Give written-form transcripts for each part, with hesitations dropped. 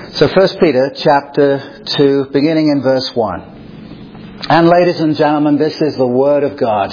So 1 Peter chapter 2, beginning in verse 1. And ladies and gentlemen, this is the Word of God.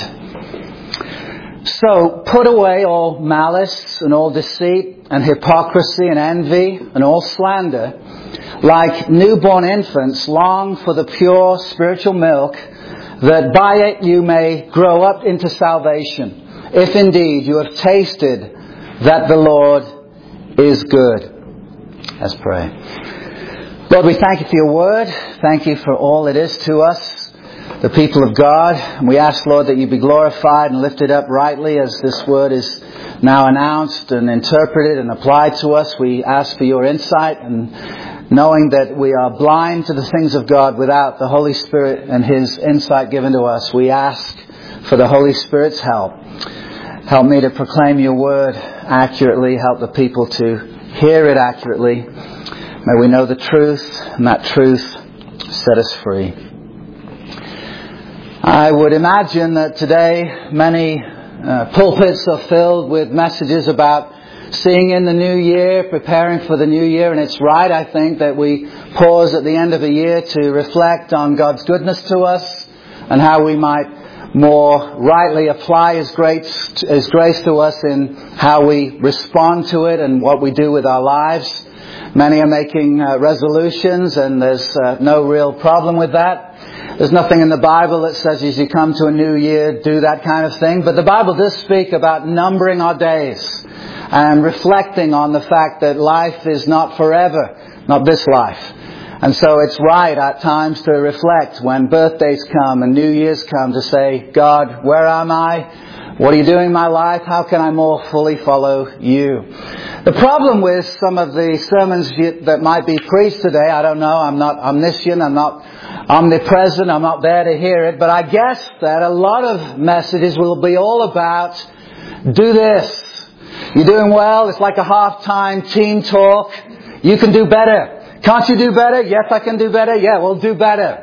So put away all malice and all deceit and hypocrisy and envy and all slander. Like newborn infants, long for the pure spiritual milk, that by it you may grow up into salvation, if indeed you have tasted that the Lord is good. Let's pray. Lord, we thank you for your word. Thank you for all it is to us, the people of God. And we ask, Lord, that you be glorified and lifted up rightly as this word is now announced and interpreted and applied to us. We ask for your insight, and knowing that we are blind to the things of God without the Holy Spirit and His insight given to us, we ask for the Holy Spirit's help. Help me to proclaim your word accurately. Help the people to hear it accurately. May we know the truth, and that truth set us free. I would imagine that today many pulpits are filled with messages about seeing in the new year, preparing for the new year. And it's right, I think, that we pause at the end of a year to reflect on God's goodness to us and how we might more rightly apply His grace to us in how we respond to it and what we do with our lives. Many are making resolutions, and there's no real problem with that. There's nothing in the Bible that says as you come to a new year, do that kind of thing. But the Bible does speak about numbering our days and reflecting on the fact that life is not forever, not this life. And so it's right at times to reflect when birthdays come and New Year's come to say, God, where am I? What are you doing in my life? How can I more fully follow you? The problem with some of the sermons that might be preached today, I don't know, I'm not omniscient, I'm not omnipresent, I'm not there to hear it, but I guess that a lot of messages will be all about do this. You're doing well. It's like a half-time team talk. You can do better. Can't you do better? Yes, I can do better. Yeah, we'll do better.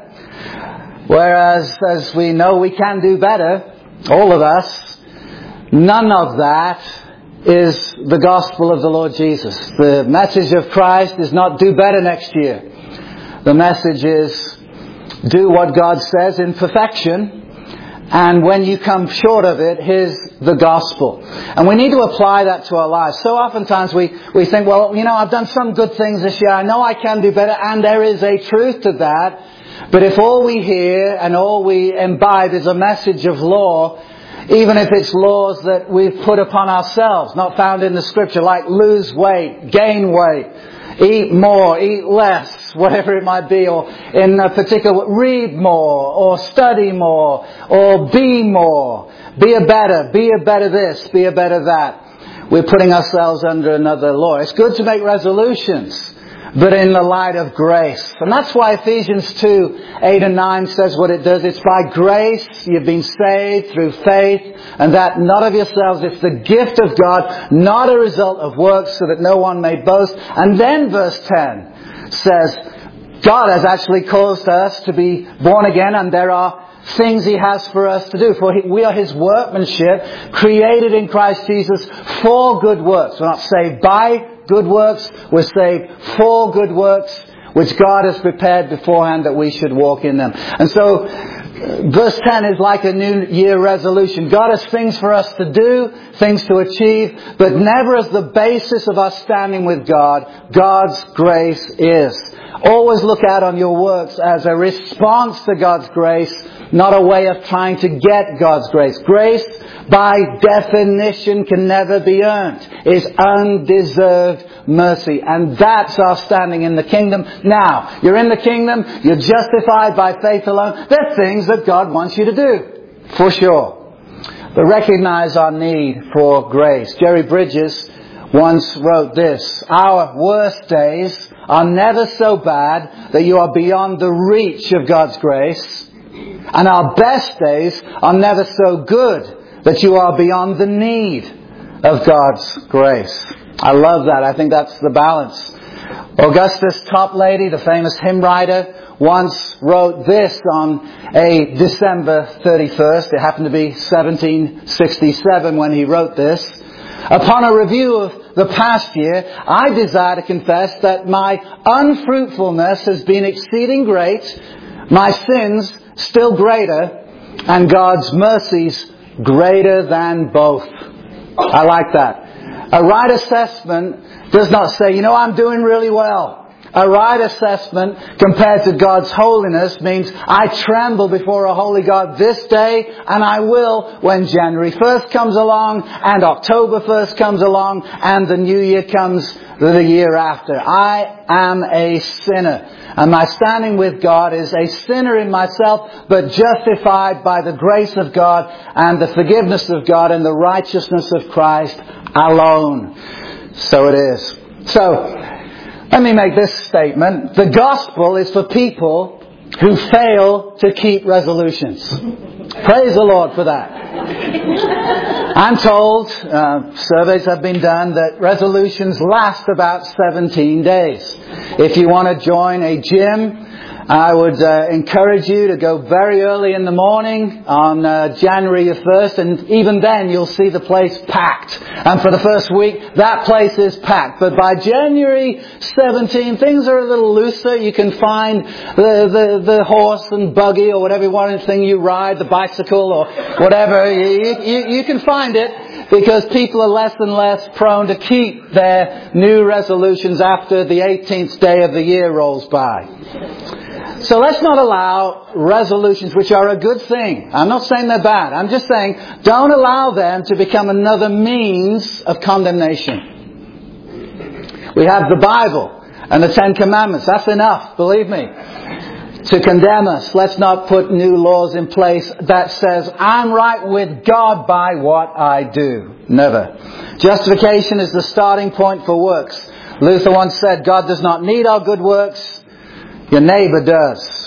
Whereas, as we know we can do better, all of us, none of that is the gospel of the Lord Jesus. The message of Christ is not do better next year. The message is do what God says in perfection. And when you come short of it, here's the gospel. And we need to apply that to our lives. So oftentimes we think, well, I've done some good things this year. I know I can do better. And there is a truth to that. But if all we hear and all we imbibe is a message of law, even if it's laws that we've put upon ourselves, not found in the Scripture, like lose weight, gain weight, eat more, eat less, whatever it might be, or in a particular, read more, or study more, or be more, be a better this, be a better that. We're putting ourselves under another law. It's good to make resolutions, but in the light of grace. And that's why Ephesians 2:8 and 9 says what it does. It's by grace you've been saved through faith, and that not of yourselves. It's the gift of God, not a result of works, so that no one may boast. And then verse 10 says, God has actually caused us to be born again, and there are things He has for us to do. For we are His workmanship, created in Christ Jesus for good works. We're not saved by good works, we're saved for good works, which God has prepared beforehand that we should walk in them. And so, verse 10 is like a New Year resolution. God has things for us to do, things to achieve, but never as the basis of our standing with God. God's grace is. Always look out on your works as a response to God's grace, not a way of trying to get God's grace. Grace, by definition, can never be earned. It's undeserved mercy. And that's our standing in the kingdom. Now, you're in the kingdom, you're justified by faith alone. There are things that God wants you to do, for sure. But recognize our need for grace. Jerry Bridges once wrote this: our worst days are never so bad that you are beyond the reach of God's grace. And our best days are never so good that you are beyond the need of God's grace. I love that. I think that's the balance. Augustus Toplady, the famous hymn writer, once wrote this on a December 31st. It happened to be 1767 when he wrote this. Upon a review of the past year, I desire to confess that my unfruitfulness has been exceeding great, my sins still greater, and God's mercies greater than both. I like that. A right assessment does not say, I'm doing really well. A right assessment compared to God's holiness means I tremble before a holy God this day, and I will when January 1st comes along, and October 1st comes along, and the new year comes the year after. I am a sinner. And my standing with God is a sinner in myself, but justified by the grace of God and the forgiveness of God and the righteousness of Christ alone. So it is. So, let me make this statement. The gospel is for people who fail to keep resolutions. Praise the Lord for that. I'm told, surveys have been done, that resolutions last about 17 days. If you want to join a gym, I would encourage you to go very early in the morning on January the 1st, and even then you'll see the place packed. And for the first week, that place is packed. But by January 17, things are a little looser. You can find the horse and buggy or whatever thing you ride, the bicycle or whatever. You can find it, because people are less and less prone to keep their new resolutions after the 18th day of the year rolls by. So let's not allow resolutions, which are a good thing. I'm not saying they're bad. I'm just saying don't allow them to become another means of condemnation. We have the Bible and the Ten Commandments. That's enough, believe me, to condemn us. Let's not put new laws in place that says I'm right with God by what I do. Never. Justification is the starting point for works. Luther once said, God does not need our good works. Your neighbor does.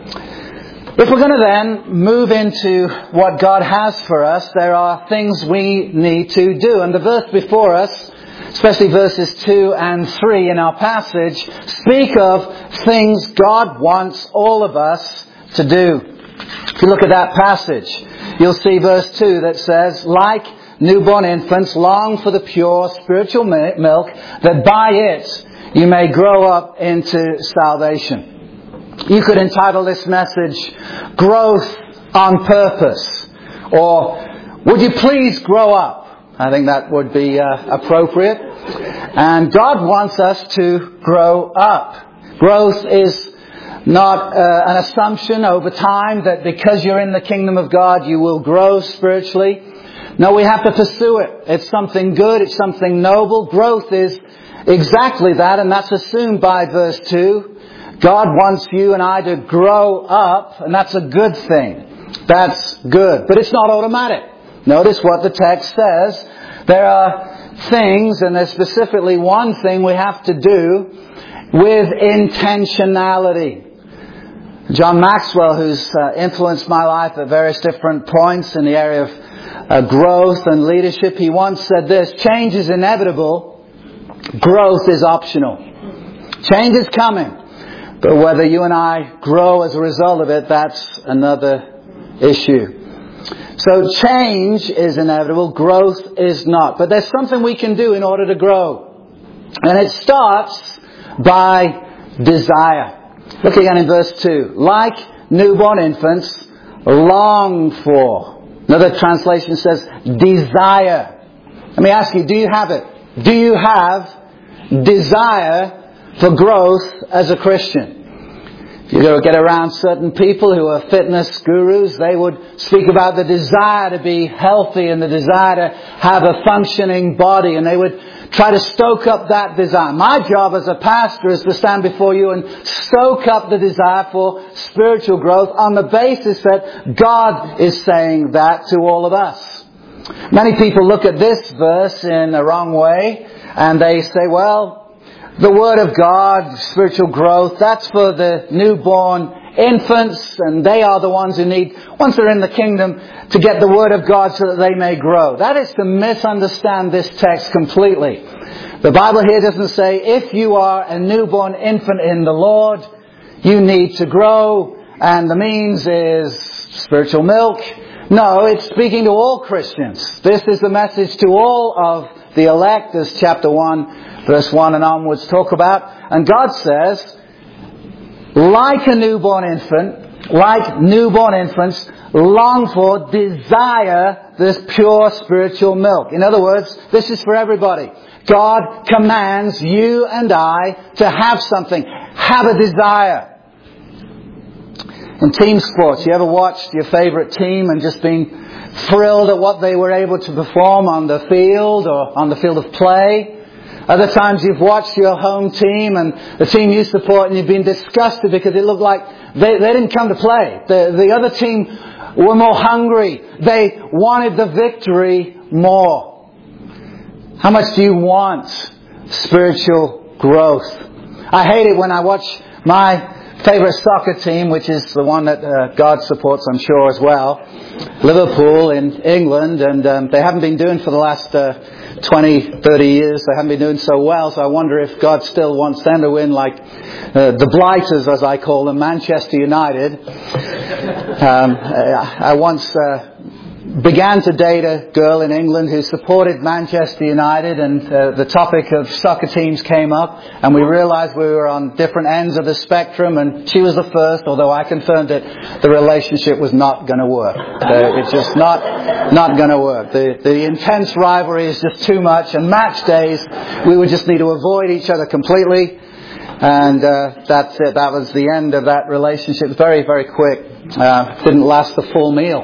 If we're going to then move into what God has for us, there are things we need to do. And the verse before us, especially verses 2 and 3 in our passage, speak of things God wants all of us to do. If you look at that passage, you'll see verse 2 that says, like newborn infants, long for the pure spiritual milk, that by it you may grow up into salvation. You could entitle this message, Growth on Purpose, or Would you please grow up? I think that would be appropriate. And God wants us to grow up. Growth is not an assumption over time that because you're in the kingdom of God you will grow spiritually. No, we have to pursue it. It's something good. It's something noble. Growth is exactly that, and that's assumed by verse 2. God wants you and I to grow up, and that's a good thing. That's good. But it's not automatic. Notice what the text says. There are things, and there's specifically one thing we have to do with intentionality. John Maxwell, who's influenced my life at various different points in the area of growth and leadership, he once said this: change is inevitable, growth is optional. Change is coming, but whether you and I grow as a result of it, that's another issue. So change is inevitable, growth is not. But there's something we can do in order to grow. And it starts by desire. Look again in verse 2. Like newborn infants, long for. Another translation says desire. Let me ask you, do you have it? Do you have desire for growth as a Christian? If you go get around certain people who are fitness gurus, they would speak about the desire to be healthy and the desire to have a functioning body, and they would try to stoke up that desire. My job as a pastor is to stand before you and stoke up the desire for spiritual growth on the basis that God is saying that to all of us. Many people look at this verse in the wrong way, and they say, well, the Word of God, spiritual growth, that's for the newborn infants, and they are the ones who need, once they're in the kingdom, to get the Word of God so that they may grow. That is to misunderstand this text completely. The Bible here doesn't say, if you are a newborn infant in the Lord, you need to grow, and the means is spiritual milk. No, it's speaking to all Christians. This is the message to all of the elect, as chapter 1, verse 1 and onwards talk about. And God says, like newborn infants, long for, desire this pure spiritual milk. In other words, this is for everybody. God commands you and I to have something. Have a desire. In team sports, you ever watched your favorite team and just been thrilled at what they were able to perform on the field or on the field of play? Other times you've watched your home team and the team you support and you've been disgusted because it looked like they didn't come to play. The other team were more hungry. They wanted the victory more. How much do you want spiritual growth? I hate it when I watch my favorite soccer team, which is the one that God supports, I'm sure, as well, Liverpool in England, and they haven't been doing for the last 20, 30 years, they haven't been doing so well, so I wonder if God still wants them to win like the Blighters, as I call them, Manchester United. I once began to date a girl in England who supported Manchester United, and the topic of soccer teams came up, and we realized we were on different ends of the spectrum, and she was the first, although I confirmed that the relationship was not going to work. It's just not going to work. The intense rivalry is just too much, and match days, we would just need to avoid each other completely. And that's it. That was the end of that relationship. Very, very quick. Didn't last the full meal.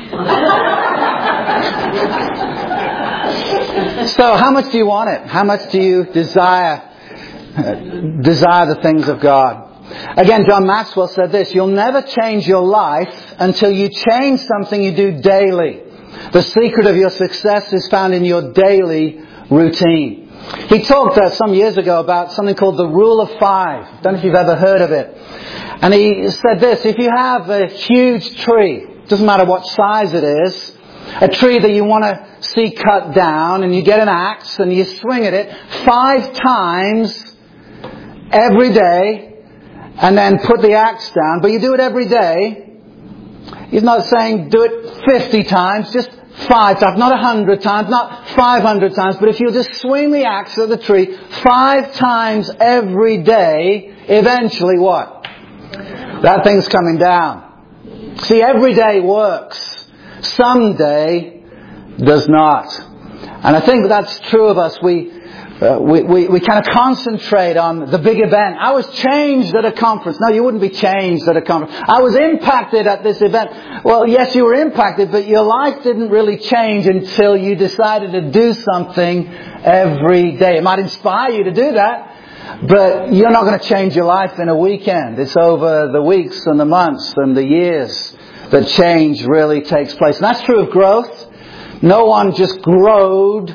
So how much do you want it? How much do you desire the things of God? Again, John Maxwell said this: you'll never change your life until you change something you do daily. The secret of your success is found in your daily routine. He talked some years ago about something called the Rule of 5. I don't know if you've ever heard of it. And he said this: if you have a huge tree, doesn't matter what size it is, a tree that you want to see cut down, and you get an axe and you swing at it 5 times every day and then put the axe down, but you do it every day. He's not saying do it 50 times, just 5 times, not 100 times, not 500 times, but if you just swing the axe at the tree 5 times every day, eventually what? That thing's coming down. See, every day works. Someday does not. And I think that's true of us. We kind of concentrate on the big event. I was changed at a conference. No, you wouldn't be changed at a conference. I was impacted at this event. Well, yes, you were impacted, but your life didn't really change until you decided to do something every day. It might inspire you to do that, but you're not going to change your life in a weekend. It's over the weeks and the months and the years that change really takes place. And that's true of growth. No one just grew on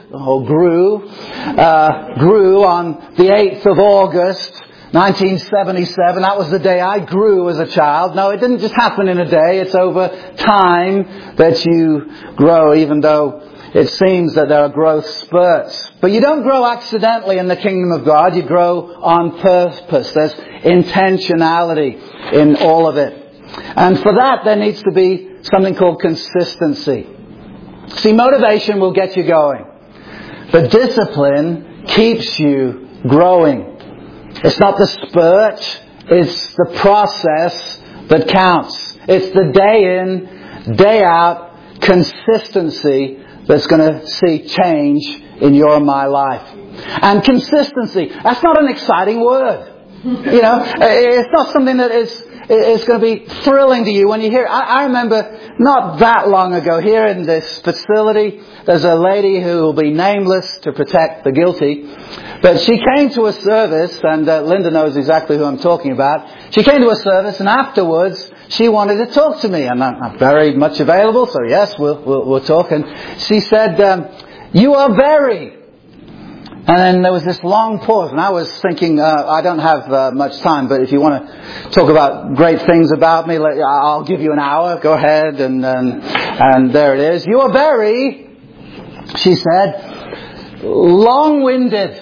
the 8th of August, 1977. That was the day I grew as a child. No, it didn't just happen in a day. It's over time that you grow, even though it seems that there are growth spurts. But you don't grow accidentally in the kingdom of God. You grow on purpose. There's intentionality in all of it. And for that, there needs to be something called consistency. See, motivation will get you going, but discipline keeps you growing. It's not the spurt, it's the process that counts. It's the day in, day out consistency that's going to see change in your and my life. And consistency, that's not an exciting word. You know, it's not something that it's going to be thrilling to you when you hear it. I remember not that long ago here in this facility, there's a lady who will be nameless to protect the guilty. But she came to a service, and Linda knows exactly who I'm talking about. She came to a service, and afterwards she wanted to talk to me, and I'm very much available, so yes, we'll talk. And she said, "You are very." And then there was this long pause, and I was thinking, I don't have much time, but if you want to talk about great things about me, I'll give you an hour. Go ahead, and there it is. "You are very," she said, "long-winded."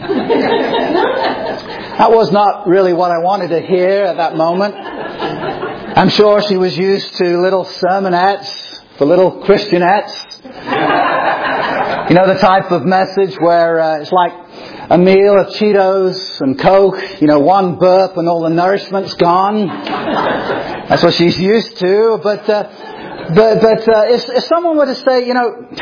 That was not really what I wanted to hear at that moment. I'm sure she was used to little sermonettes for little Christianettes. You know, the type of message where it's like a meal of Cheetos and Coke, one burp and all the nourishment's gone. That's what she's used to. But if someone were to say,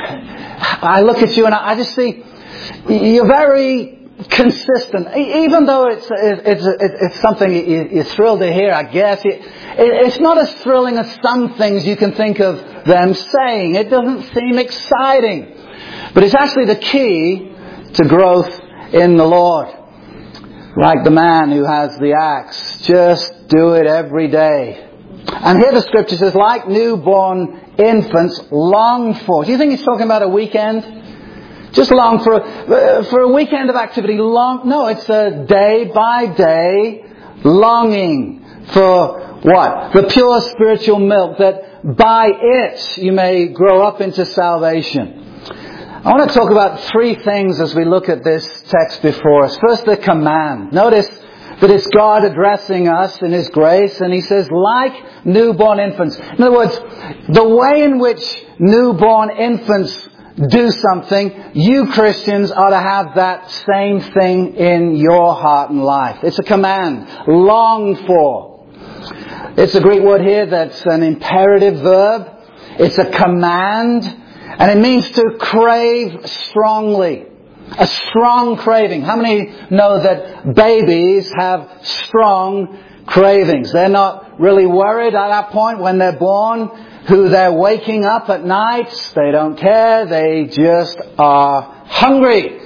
I look at you and I just see you're very consistent, even though it's something you're thrilled to hear, I guess. It's not as thrilling as some things you can think of them saying. It doesn't seem exciting. But it's actually the key to growth in the Lord. Like the man who has the axe. Just do it every day. And here the scripture says, like newborn infants, long for. Do you think he's talking about a weekend? Just long for a weekend of activity. No, it's a day by day longing for what? The pure spiritual milk, that by it you may grow up into salvation. I want to talk about three things as we look at this text before us. First, the command. Notice that it's God addressing us in His grace, and He says, like newborn infants. In other words, the way in which newborn infants do something, you Christians are to have that same thing in your heart and life. It's a command. Long for. It's a Greek word here that's an imperative verb. It's a command. And it means to crave strongly. A strong craving. How many know that babies have strong cravings? They're not really worried at that point when they're born who they're waking up at night. They don't care. They just are hungry.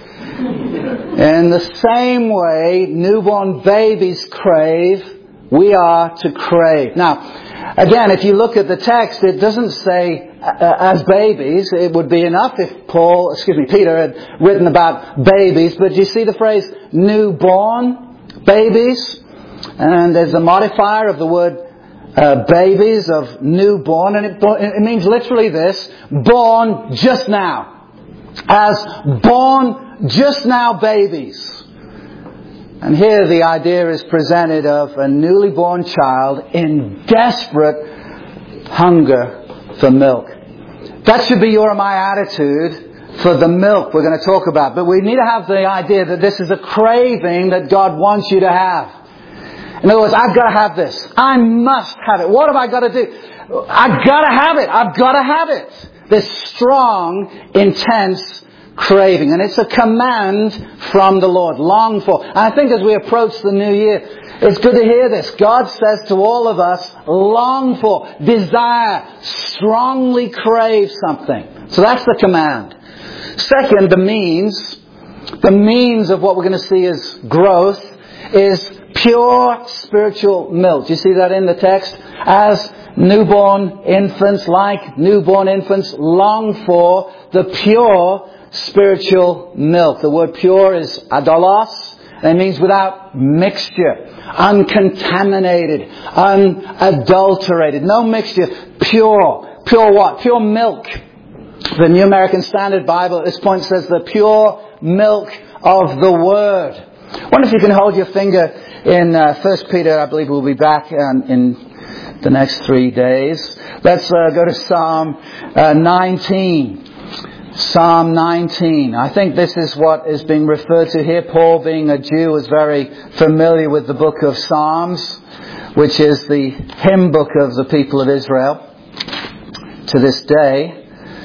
In the same way newborn babies crave, we are to crave. Now, again, if you look at the text, it doesn't say as babies. It would be enough if Peter had written about babies. But you see the phrase newborn babies? And there's a modifier of the word babies, of newborn, and it means literally this: born just now. As born just now babies. And here the idea is presented of a newly born child in desperate hunger for milk. That should be your and my attitude for the milk we're going to talk about. But we need to have the idea that this is a craving that God wants you to have. In other words, I've got to have this. I must have it. What have I got to do? I've got to have it. I've got to have it. This strong, intense craving. And it's a command from the Lord. Long for. And I think as we approach the new year, it's good to hear this. God says to all of us, long for, desire, strongly crave something. So that's the command. Second, the means. The means of what we're going to see as growth is pure spiritual milk. Do you see that in the text? As newborn infants, like newborn infants, long for the pure spiritual milk. The word pure is adolos. It means without mixture, uncontaminated, unadulterated, no mixture, pure. Pure what? Pure milk. The New American Standard Bible at this point says the pure milk of the Word. I wonder if you can hold your finger in 1 Peter. I believe we'll be back in the next 3 days. Let's go to Psalm 19. Psalm 19. I think this is what is being referred to here. Paul, being a Jew, was very familiar with the book of Psalms, which is the hymn book of the people of Israel to this day.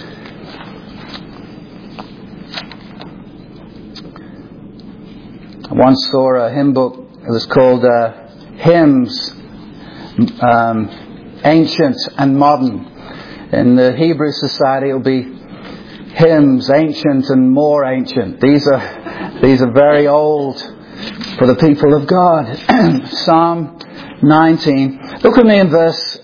I once saw a hymn book. It was called Hymns, Ancient and Modern. In the Hebrew Society, it will be hymns, ancient and more ancient. These are very old for the people of God. Psalm 19. Look with me in verse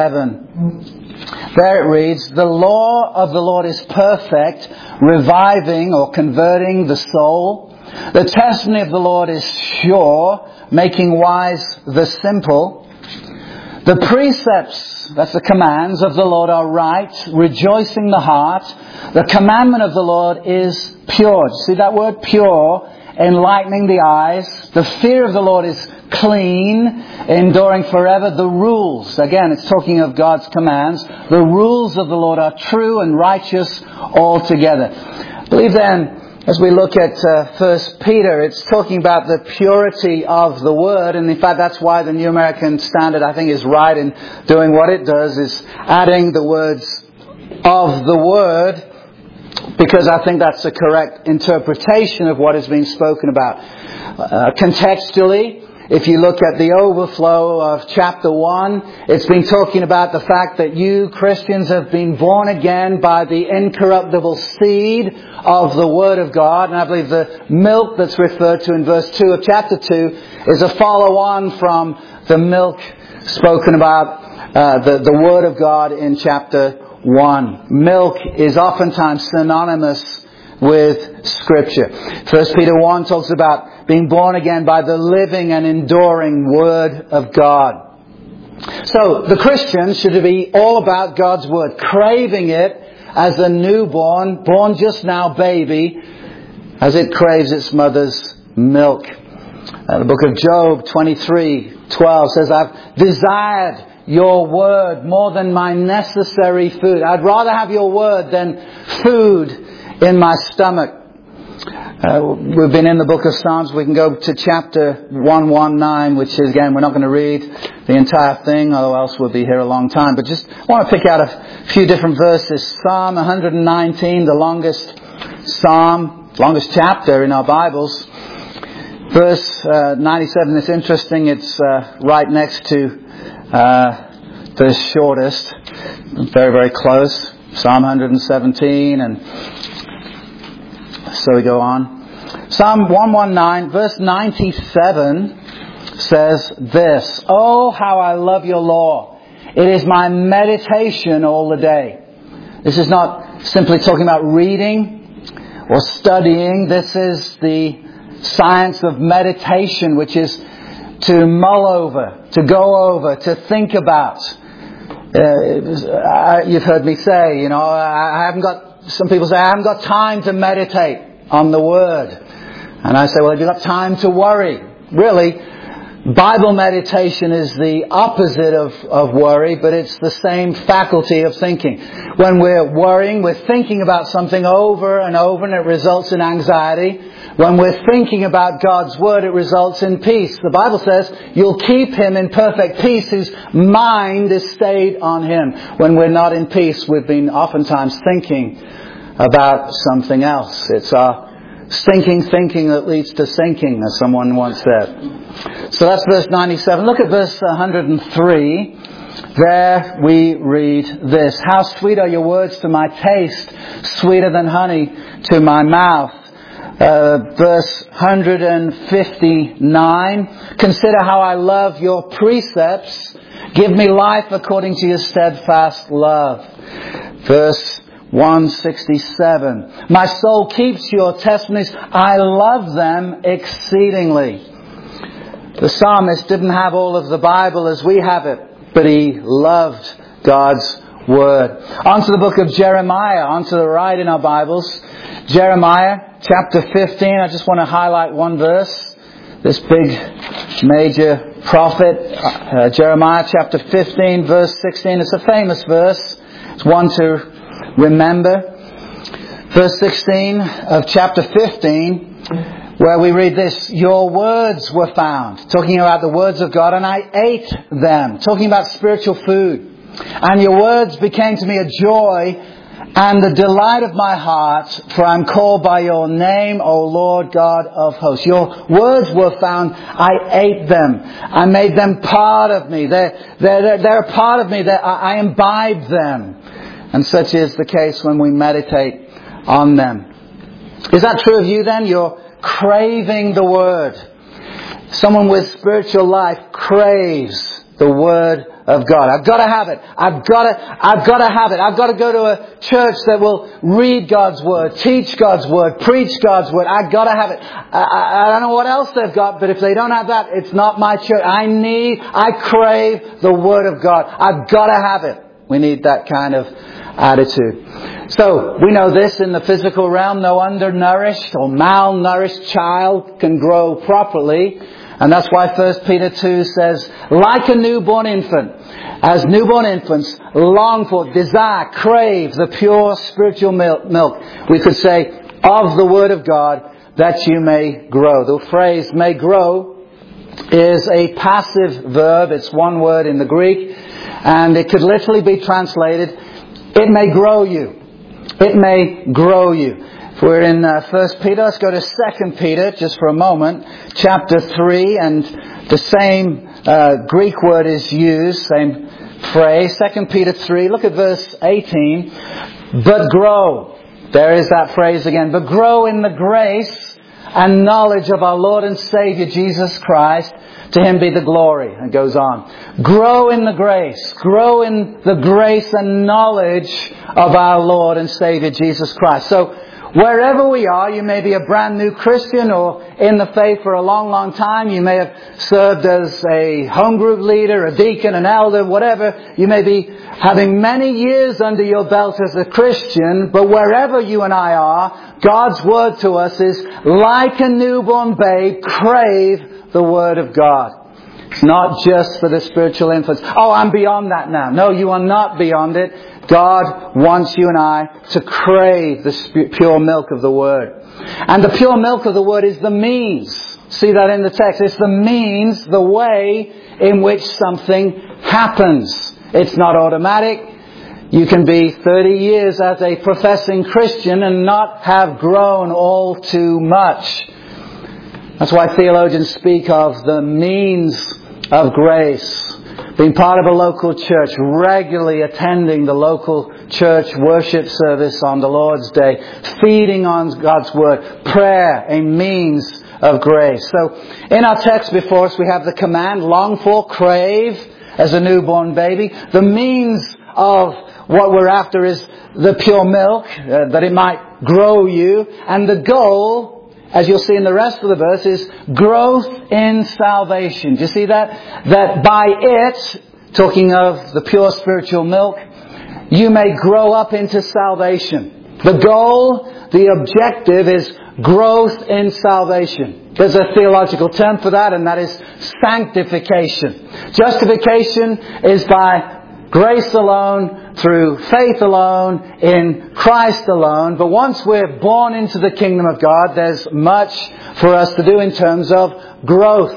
7. There it reads, "The law of the Lord is perfect, reviving or converting the soul. The testimony of the Lord is sure, making wise the simple. The precepts," that's the commands of the Lord, "are right, rejoicing the heart. The commandment of the Lord is pure." Do you see that word? Pure, enlightening the eyes. The fear of the Lord is clean, enduring forever. The rules, again, it's talking of God's commands. The rules of the Lord are true and righteous altogether. believe then, as we look at 1 Peter, it's talking about the purity of the Word. And in fact, that's why the New American Standard, I think, is right in doing what it does, is adding the words of the Word, because I think that's the correct interpretation of what is being spoken about. Contextually, if you look at the overflow of chapter 1, it's been talking about the fact that you Christians have been born again by the incorruptible seed of the Word of God. And I believe the milk that's referred to in verse 2 of chapter 2 is a follow-on from the milk spoken about, the Word of God in chapter 1. Milk is oftentimes synonymous with Scripture. 1 Peter 1 talks about being born again by the living and enduring Word of God. So, the Christian should be all about God's Word, craving it as a newborn, born just now baby, as it craves its mother's milk. The book of Job 23:12 says, I've desired your Word more than my necessary food. I'd rather have your Word than food in my stomach. We've been in the book of Psalms. We can go to chapter 119, which is, again, we're not going to read the entire thing, or else we'll be here a long time. But just want to pick out a few different verses. Psalm 119, the longest psalm, longest chapter in our Bibles. Verse 97, it's interesting. It's right next to the shortest. Very, very close. Psalm 117, and so we go on. Psalm 119, verse 97 says this, Oh, how I love your law. It is my meditation all the day. This is not simply talking about reading or studying. This is the science of meditation, which is to mull over, to go over, to think about. You've heard me say, some people say, I haven't got time to meditate on the Word. And I say, well, have you got time to worry? Really, Bible meditation is the opposite of worry, but it's the same faculty of thinking. When we're worrying, we're thinking about something over and over, and it results in anxiety. When we're thinking about God's Word, it results in peace. The Bible says, you'll keep him in perfect peace whose mind is stayed on him. When we're not in peace, we've been oftentimes thinking about something else. It's our stinking thinking that leads to sinking, as someone once said. So that's verse 97. Look at verse 103. There we read this. How sweet are your words to my taste, sweeter than honey to my mouth. Verse 159. Consider how I love your precepts. Give me life according to your steadfast love. Verse 167. My soul keeps your testimonies. I love them exceedingly. The psalmist didn't have all of the Bible as we have it, but he loved God's Word. On to the book of Jeremiah, on to the right in our Bibles. Jeremiah chapter 15. I just want to highlight one verse. This big, major prophet, Jeremiah chapter 15, verse 16. It's a famous verse. It's one to remember. Verse 16 of chapter 15, where we read this, your words were found. Talking about the words of God, and I ate them. Talking about spiritual food. And your words became to me a joy and the delight of my heart, for I'm called by your name, O Lord God of hosts. Your words were found. I ate them. I made them part of me. They're a part of me. I imbibe them. And such is the case when we meditate on them. Is that true of you then? You're craving the Word. Someone with spiritual life craves the Word of God. I've got to have it. I've got to have it. I've got to go to a church that will read God's Word, teach God's Word, preach God's Word. I've got to have it. I don't know what else they've got, but if they don't have that, it's not my church. I crave the Word of God. I've got to have it. We need that kind of attitude. So, we know this in the physical realm. No undernourished or malnourished child can grow properly. And that's why 1 Peter 2 says, like a newborn infant, as newborn infants long for, desire, crave the pure spiritual milk. We could say, of the Word of God, that you may grow. The phrase may grow is a passive verb. It's one word in the Greek, and it could literally be translated, it may grow you. It may grow you. If we're in 1 Peter, let's go to 2 Peter just for a moment, chapter 3, and the same Greek word is used, same phrase, 2 Peter 3, look at verse 18. But grow, there is that phrase again, but grow in the grace and knowledge of our Lord and Savior Jesus Christ. To Him be the glory. It goes on. Grow in the grace. Grow in the grace and knowledge of our Lord and Savior Jesus Christ. So, wherever we are, you may be a brand new Christian or in the faith for a long, long time. You may have served as a home group leader, a deacon, an elder, whatever. You may be having many years under your belt as a Christian. But wherever you and I are, God's Word to us is like a newborn babe, crave the Word of God. It's not just for the spiritual infants. Oh, I'm beyond that now. No, you are not beyond it. God wants you and I to crave the pure milk of the Word. And the pure milk of the Word is the means. See that in the text. It's the means, the way in which something happens. It's not automatic. You can be 30 years as a professing Christian and not have grown all too much. That's why theologians speak of the means of grace. Being part of a local church, regularly attending the local church worship service on the Lord's Day, feeding on God's Word, prayer, a means of grace. So, in our text before us we have the command, long for, crave, as a newborn baby. The means of what we're after is the pure milk, that it might grow you. And the goal, as you'll see in the rest of the verse, is growth in salvation. Do you see that? That by it, talking of the pure spiritual milk, you may grow up into salvation. The goal, the objective is growth in salvation. There's a theological term for that, and that is sanctification. Justification is by grace alone, through faith alone, in Christ alone. But once we're born into the kingdom of God, there's much for us to do in terms of growth.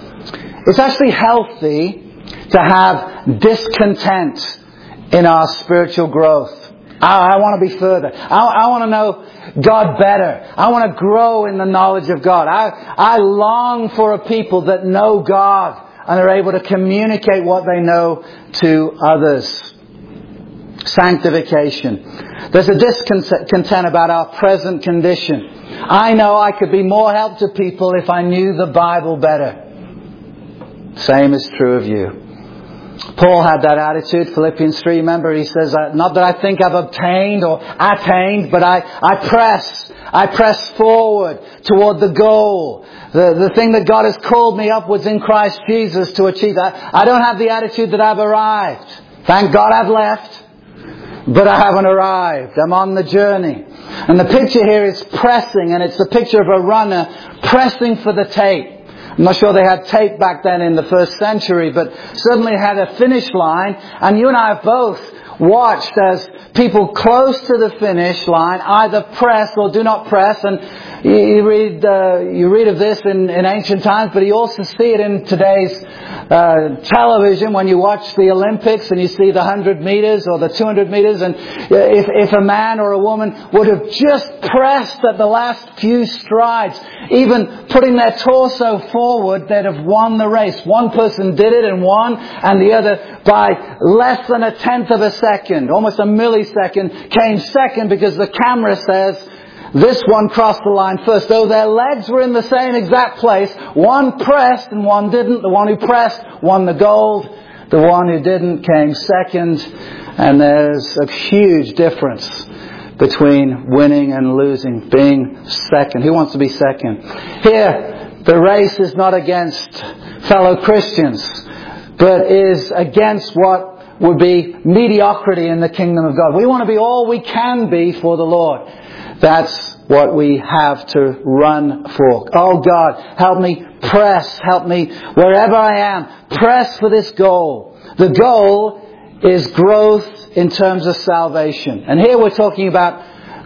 It's actually healthy to have discontent in our spiritual growth. I want to be further. I want to know God better. I want to grow in the knowledge of God. I long for a people that know God and are able to communicate what they know to others. Sanctification. There's a discontent about our present condition. I know I could be more help to people if I knew the Bible better. Same is true of you. Paul had that attitude. Philippians 3, remember, he says, not that I think I've obtained or attained, but I press forward toward the goal. The thing that God has called me upwards in Christ Jesus to achieve. I don't have the attitude that I've arrived. Thank God I've left, but I haven't arrived. I'm on the journey. And the picture here is pressing, and it's the picture of a runner pressing for the tape. I'm not sure they had tape back then in the first century, but certainly had a finish line. And you and I have both watched as people close to the finish line either press or do not press. And you read of this in ancient times, but you also see it in today's television when you watch the Olympics and you see the 100 meters or the 200 meters. And if a man or a woman would have just pressed at the last few strides, even putting their torso forward, they'd have won the race. One person did it and won, and the other by less than a tenth of a second, almost a millisecond, came second because the camera says this one crossed the line first. Though their legs were in the same exact place, one pressed and one didn't. The one who pressed won the gold. The one who didn't came second. And there's a huge difference between winning and losing, being second. Who wants to be second? Here, the race is not against fellow Christians, but is against what would be mediocrity in the kingdom of God. We want to be all we can be for the Lord. That's what we have to run for. Oh God, help me press. Help me wherever I am. Press for this goal. The goal is growth in terms of salvation. And here we're talking about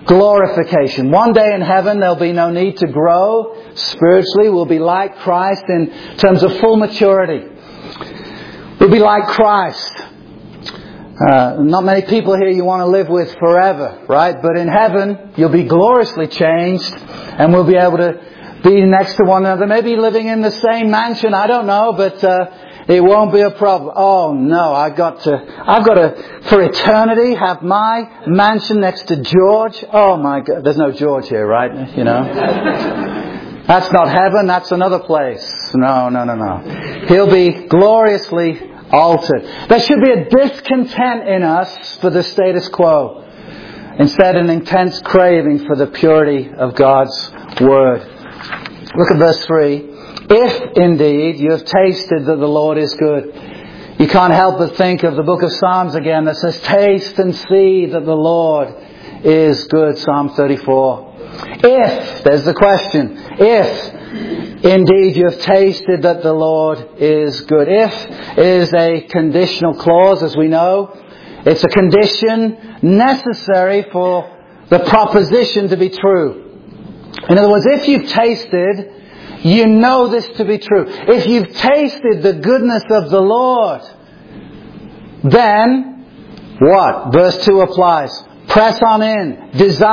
glorification. One day in heaven there'll be no need to grow spiritually. We'll be like Christ in terms of full maturity. We'll be like Christ. Not many people here you want to live with forever, right? But in heaven you'll be gloriously changed, and we'll be able to be next to one another. Maybe living in the same mansion, I don't know, but it won't be a problem. Oh no, I've got to, for eternity, have my mansion next to George. Oh my God, there's no George here, right? You know. That's not heaven, that's another place. No. He'll be gloriously altered. There should be a discontent in us for the status quo. Instead, an intense craving for the purity of God's Word. Look at verse 3. If indeed you have tasted that the Lord is good. You can't help but think of the book of Psalms again that says, taste and see that the Lord is good. Psalm 34. If, there's the question, if indeed you have tasted that the Lord is good. If is a conditional clause, as we know. It's a condition necessary for the proposition to be true. In other words, if you've tasted, you know this to be true. If you've tasted the goodness of the Lord, then what? Verse 2 applies. Press on in.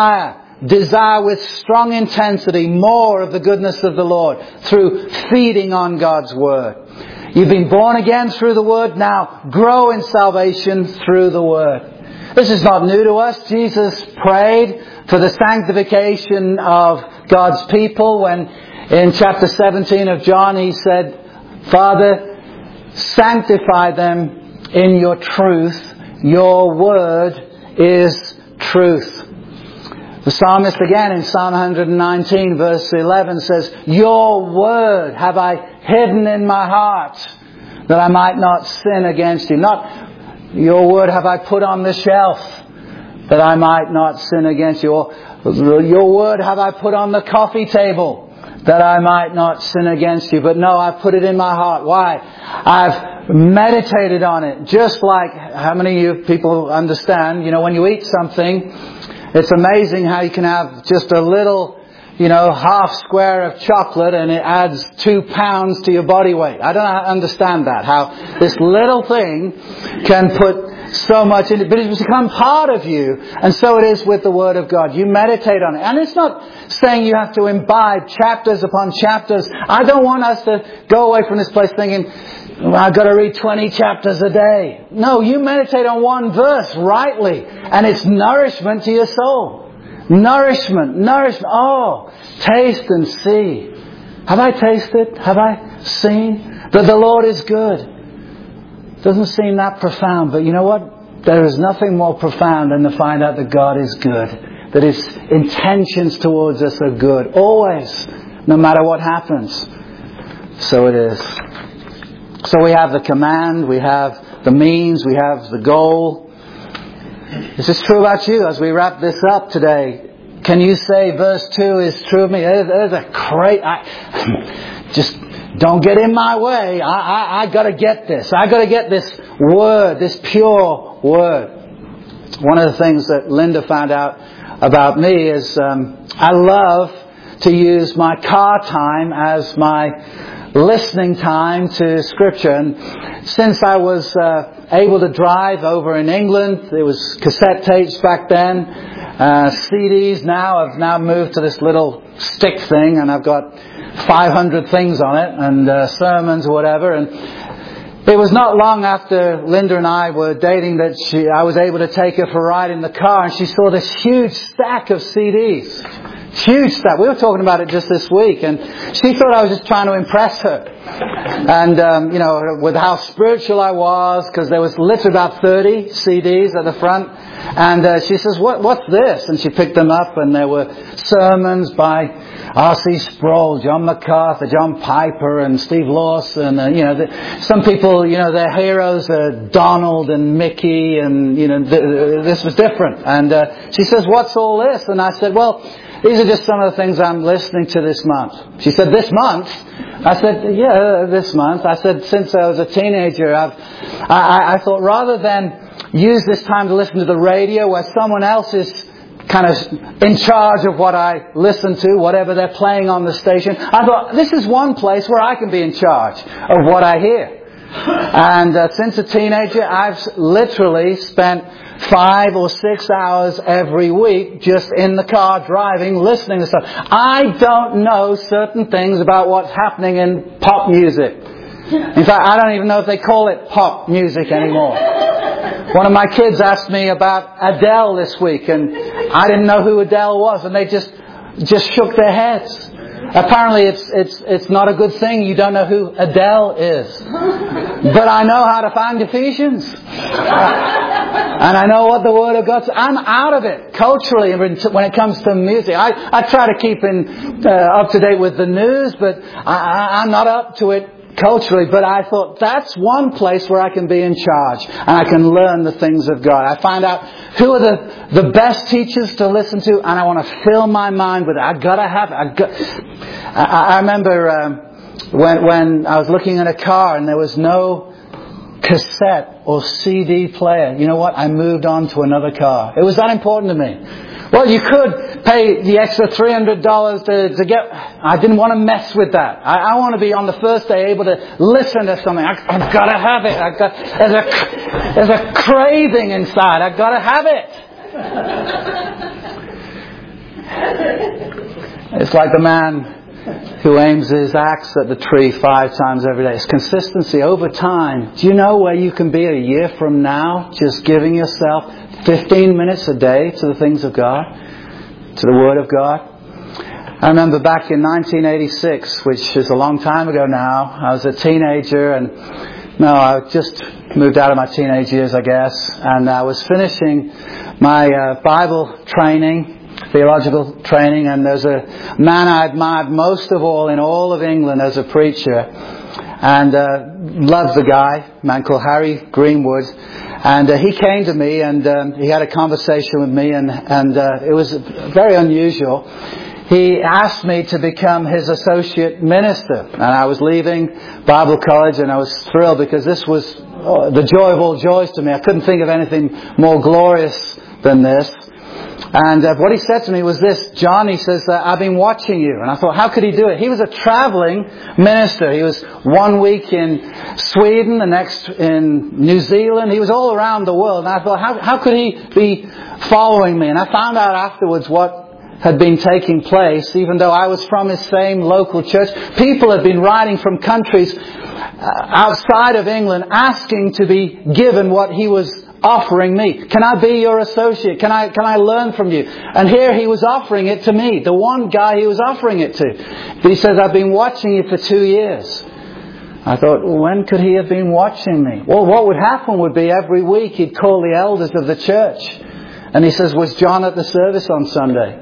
Desire with strong intensity more of the goodness of the Lord through feeding on God's Word. You've been born again through the Word. Now grow in salvation through the Word. This is not new to us. Jesus prayed for the sanctification of God's people when in chapter 17 of John he said, Father, sanctify them in your truth. Your Word is truth. The psalmist again in Psalm 119 verse 11 says, Your Word have I hidden in my heart that I might not sin against you. Not your Word have I put on the shelf that I might not sin against you. Or your Word have I put on the coffee table that I might not sin against you. But no, I've put it in my heart. Why? I've meditated on it. Just like, how many of you people understand, when you eat something, it's amazing how you can have just a little, half square of chocolate and it adds 2 pounds to your body weight. I don't understand that, how this little thing can put so much in it, but it's become part of you. And so it is with the Word of God. You meditate on it. And it's not saying you have to imbibe chapters upon chapters. I don't want us to go away from this place thinking, I've got to read 20 chapters a day. No, you meditate on one verse rightly, and it's nourishment to your soul. Nourishment. Oh, taste and see. Have I tasted? Have I seen that the Lord is good? Doesn't seem that profound, but you know what? There is nothing more profound than to find out that God is good. That His intentions towards us are good. Always. No matter what happens. So it is. So we have the command, we have the means, we have the goal. Is this true about you as we wrap this up today? Can you say verse 2 is true of me? There's a great... just don't get in my way. I got to get this. I got to get this Word, this pure Word. One of the things that Linda found out about me is I love to use my car time as my listening time to Scripture. And since I was able to drive over in England, there was cassette tapes back then, CDs now. I've now moved to this little stick thing, and I've got 500 things on it, and sermons or whatever. And it was not long after Linda and I were dating that I was able to take her for a ride in the car, and she saw this huge stack of CDs. Huge stack. We were talking about it just this week, and she thought I was just trying to impress her. And, with how spiritual I was, because there was literally about 30 CDs at the front. And she says, what's this? And she picked them up, and there were sermons by R.C. Sproul, John MacArthur, John Piper, and Steve Lawson. And, some people, their heroes are Donald and Mickey, and, this was different. And she says, what's all this? And I said, well, these are just some of the things I'm listening to this month. She said, this month? I said, yeah, this month. I said, since I was a teenager, I thought rather than use this time to listen to the radio where someone else is kind of in charge of what I listen to, whatever they're playing on the station. I thought, this is one place where I can be in charge of what I hear. And since a teenager, I've literally spent 5 or 6 hours every week just in the car driving, listening to stuff. I don't know certain things about what's happening in pop music. In fact, I don't even know if they call it pop music anymore. One of my kids asked me about Adele this week, and I didn't know who Adele was, and they just shook their heads. Apparently it's not a good thing you don't know who Adele is. But I know how to find Ephesians. And I know what the Word of God says. I'm out of it culturally when it comes to music. I try to keep up to date with the news, but I'm not up to it culturally. But I thought, that's one place where I can be in charge and I can learn the things of God. I find out who are the best teachers to listen to, and I want to fill my mind with it. I've got to have it. I remember when I was looking at a car and there was no cassette or CD player. You know what? I moved on to another car. It was that important to me. Well, you could pay the extra $300 to get... I didn't want to mess with that. I want to be on the first day able to listen to something. I've got to have it. There's a craving inside. I've got to have it. It's like the man who aims his axe at the tree 5 times every day. It's consistency over time. Do you know where you can be a year from now? Just giving yourself 15 minutes a day to the things of God, to the Word of God. I remember back in 1986, which is a long time ago now, I was a teenager, and I just moved out of my teenage years, I guess, and I was finishing my Bible training, theological training, and there's a man I admired most of all in all of England as a preacher, and loved the guy, a man called Harry Greenwood. And he came to me, and he had a conversation with me, and it was very unusual. He asked me to become his associate minister, and I was leaving Bible college, and I was thrilled because this was the joy of all joys to me. I couldn't think of anything more glorious than this. And what he said to me was this: John, he says, I've been watching you. And I thought, how could he do it? He was a traveling minister. He was 1 week in Sweden, the next in New Zealand. He was all around the world. And I thought, how could he be following me? And I found out afterwards what had been taking place, even though I was from his same local church. People had been writing from countries outside of England asking to be given what he was offering me. Can I be your associate? Can I learn from you? And here he was offering it to me, the one guy he was offering it to. But he says, I've been watching you for 2 years. I thought, well, when could he have been watching me? Well, what would happen would be every week he'd call the elders of the church. And he says, was John at the service on Sunday?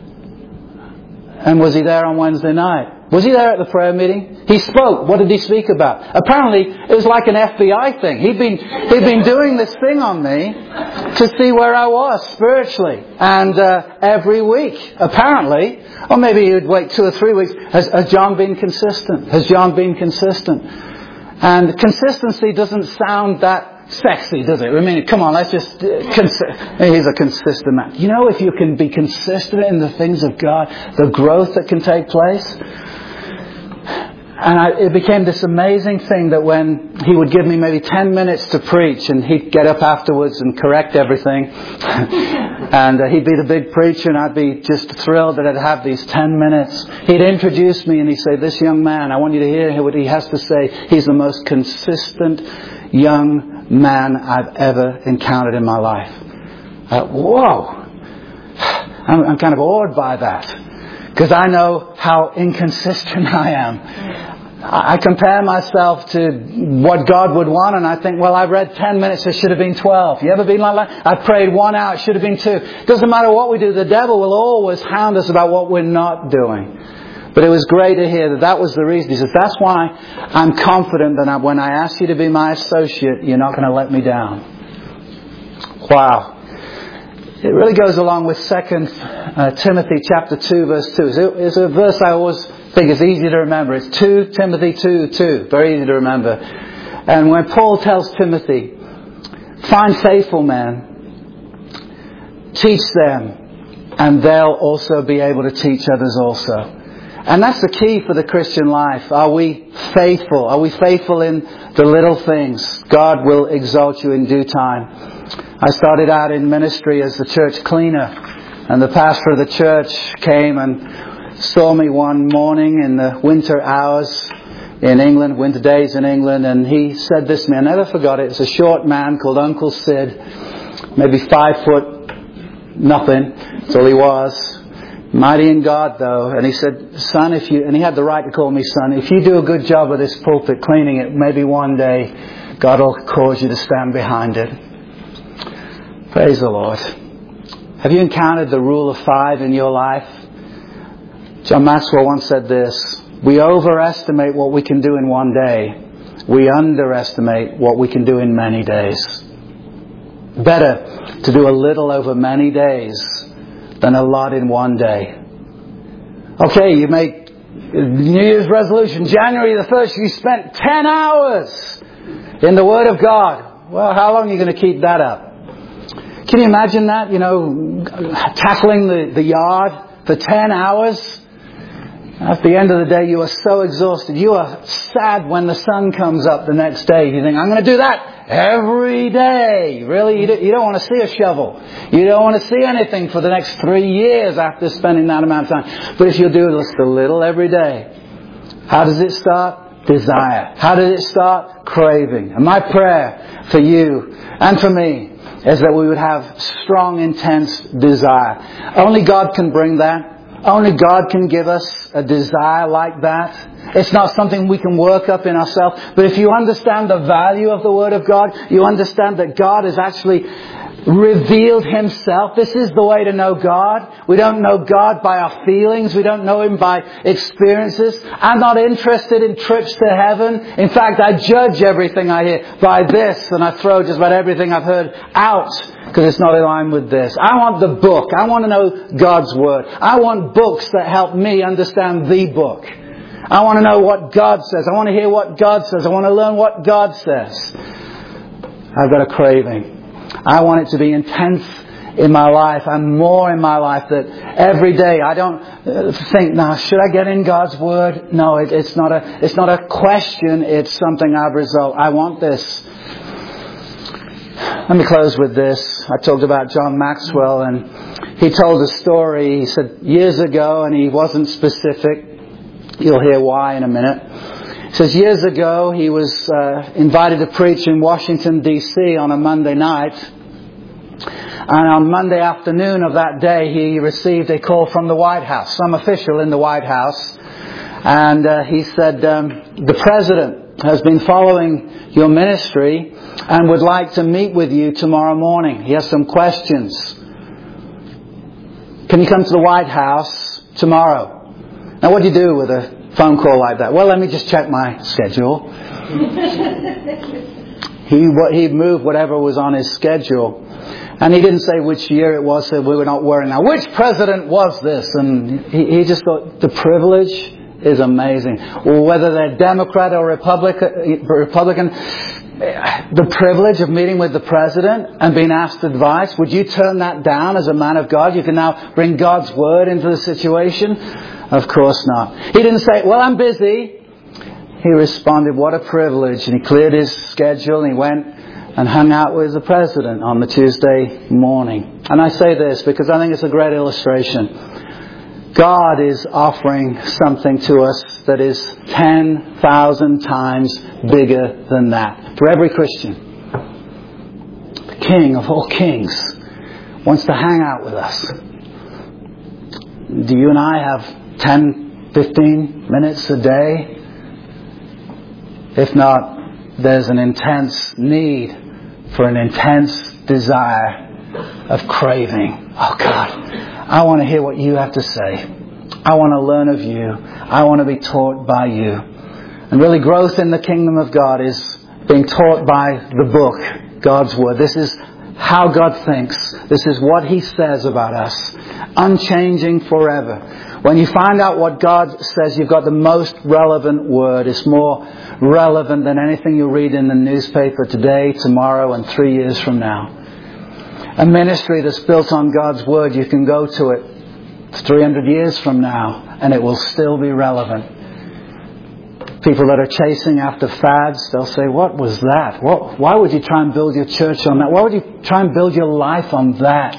And was he there on Wednesday night? Was he there at the prayer meeting? He spoke. What did he speak about? Apparently, it was like an FBI thing. He'd been doing this thing on me to see where I was spiritually. And every week, apparently, or maybe he would wait 2 or 3 weeks, has John been consistent? Has John been consistent? And consistency doesn't sound that sexy, does it? I mean, come on, let's just... he's a consistent man. You know, if you can be consistent in the things of God, the growth that can take place. And it became this amazing thing that when he would give me maybe 10 minutes to preach, and he'd get up afterwards and correct everything, and he'd be the big preacher, and I'd be just thrilled that I'd have these 10 minutes. He'd introduce me and he'd say, this young man, I want you to hear what he has to say. He's the most consistent young man I've ever encountered in my life. Whoa! I'm kind of awed by that, because I know how inconsistent I am. I compare myself to what God would want, and I think, well, I read 10 minutes, it should have been 12. You ever been like that? I prayed 1 hour, it should have been 2. Doesn't matter what we do, the devil will always hound us about what we're not doing. But it was great to hear that was the reason. He says, that's why I'm confident that when I ask you to be my associate, you're not going to let me down. Wow. It really goes along with 2 Timothy chapter 2, verse 2. It's a verse I always think is easy to remember. It's 2 Timothy 2:2. Very easy to remember. And when Paul tells Timothy, find faithful men, teach them, and they'll also be able to teach others also. And that's the key for the Christian life. Are we faithful? Are we faithful in the little things? God will exalt you in due time. I started out in ministry as the church cleaner, and the pastor of the church came and saw me one morning in the winter hours in England, winter days in England, and he said this to me. I never forgot it. It's a short man called Uncle Sid, maybe 5 foot nothing. That's all he was. Mighty in God, though. And he said, son, and he had the right to call me son, if you do a good job of this pulpit, cleaning it, maybe one day God will cause you to stand behind it. Praise the Lord. Have you encountered the rule of 5 in your life? John Maxwell once said this: we overestimate what we can do in one day. We underestimate what we can do in many days. Better to do a little over many days than a lot in one day. Okay, you make New Year's resolution. January the 1st, you spent 10 hours in the Word of God. Well, how long are you going to keep that up? Can you imagine that? Tackling the yard for 10 hours. At the end of the day, you are so exhausted. You are sad when the sun comes up the next day. You think, I'm going to do that every day. Really? You don't want to see a shovel. You don't want to see anything for the next 3 years after spending that amount of time. But if you do just a little every day, how does it start? Desire. How does it start? Craving. And my prayer for you and for me is that we would have strong, intense desire. Only God can bring that. Only God can give us a desire like that. It's not something we can work up in ourselves. But if you understand the value of the Word of God, you understand that God has actually revealed Himself. This is the way to know God. We don't know God by our feelings. We don't know Him by experiences. I'm not interested in trips to heaven. In fact, I judge everything I hear by this, and I throw just about everything I've heard out because it's not in line with this. I want the book. I want to know God's Word. I want books that help me understand the book. I want to know what God says. I want to hear what God says. I want to learn what God says. I've got a craving. I want it to be intense in my life and more in my life, that every day I don't think, now, should I get in God's Word? No, it's not a question. It's something I've resolved. I want this. Let me close with this. I talked about John Maxwell, and he told a story. He said years ago, and he wasn't specific. You'll hear why in a minute. He says years ago he was invited to preach in Washington, D.C. on a Monday night. And on Monday afternoon of that day, he received a call from the White House, some official in the White House. And he said, the President has been following your ministry and would like to meet with you tomorrow morning. He has some questions. Can you come to the White House tomorrow? Now, what do you do with a phone call like that? Well, let me just check my schedule. He moved whatever was on his schedule. And he didn't say which year it was, so we were not worrying now. Which president was this? And he just thought, the privilege is amazing. Well, whether they're Democrat or Republican, the privilege of meeting with the president and being asked advice, would you turn that down as a man of God? You can now bring God's Word into the situation? Of course not. He didn't say, well, I'm busy. He responded, what a privilege. And he cleared his schedule and he went and hung out with the President on the Tuesday morning. And I say this because I think it's a great illustration. God is offering something to us that is 10,000 times bigger than that. For every Christian, the King of all kings wants to hang out with us. Do you and I have 10, 15 minutes a day? If not, there's an intense need for an intense desire of craving. Oh God, I want to hear what you have to say. I want to learn of you. I want to be taught by you. And really, growth in the kingdom of God is being taught by the book, God's Word. This is how God thinks. This is what He says about us. Unchanging forever. When you find out what God says, you've got the most relevant Word. It's more relevant than anything you read in the newspaper today, tomorrow, and 3 years from now. a ministry that's built on God's Word, you can go to it 300 years from now and it will still be relevant. People that are chasing after fads, they'll say, what was that? Why would you try and build your church on that? Why would you try and build your life on that?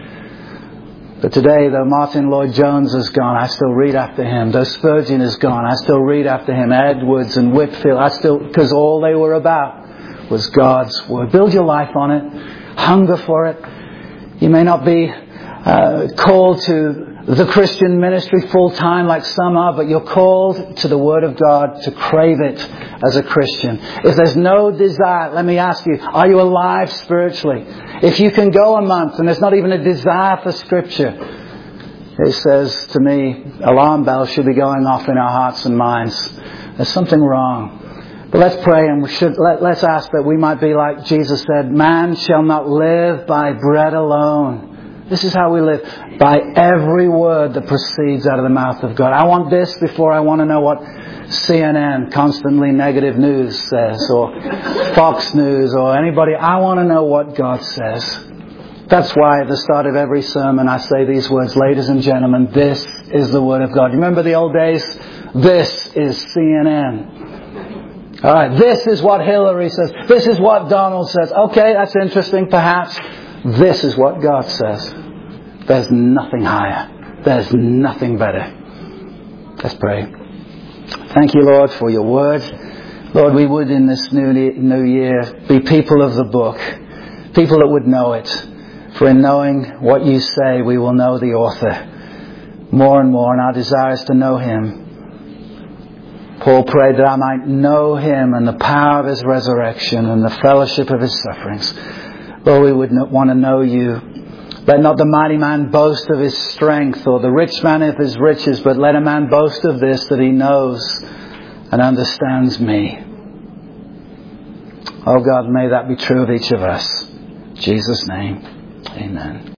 But today, though Martin Lloyd-Jones is gone, I still read after him. Though Spurgeon is gone, I still read after him. Edwards and Whitfield, because all they were about was God's Word. Build your life on it. Hunger for it. You may not be called to the Christian ministry full time like some are, but you're called to the Word of God to crave it as a Christian. If there's no desire, let me ask you, are you alive spiritually? If you can go a month and there's not even a desire for Scripture, it says to me, alarm bells should be going off in our hearts and minds. There's something wrong. But let's pray and let's ask that we might be like Jesus said, man shall not live by bread alone. This is how we live. By every word that proceeds out of the mouth of God. I want this before I want to know what CNN, constantly negative news, says, or Fox News, or anybody. I want to know what God says. That's why at the start of every sermon I say these words, ladies and gentlemen, this is the Word of God. You remember the old days? This is CNN. All right, this is what Hillary says. This is what Donald says. Okay, that's interesting, perhaps. This is what God says. There's nothing higher. There's nothing better. Let's pray. Thank you, Lord, for your word. Lord, we would in this new year be people of the book. People that would know it. For in knowing what you say, we will know the author more and more. And our desire is to know Him. Paul prayed that I might know Him and the power of His resurrection and the fellowship of His sufferings. Lord, we would want to know you. Let not the mighty man boast of his strength or the rich man of his riches, but let a man boast of this, that he knows and understands me. Oh God, may that be true of each of us. In Jesus' name, amen.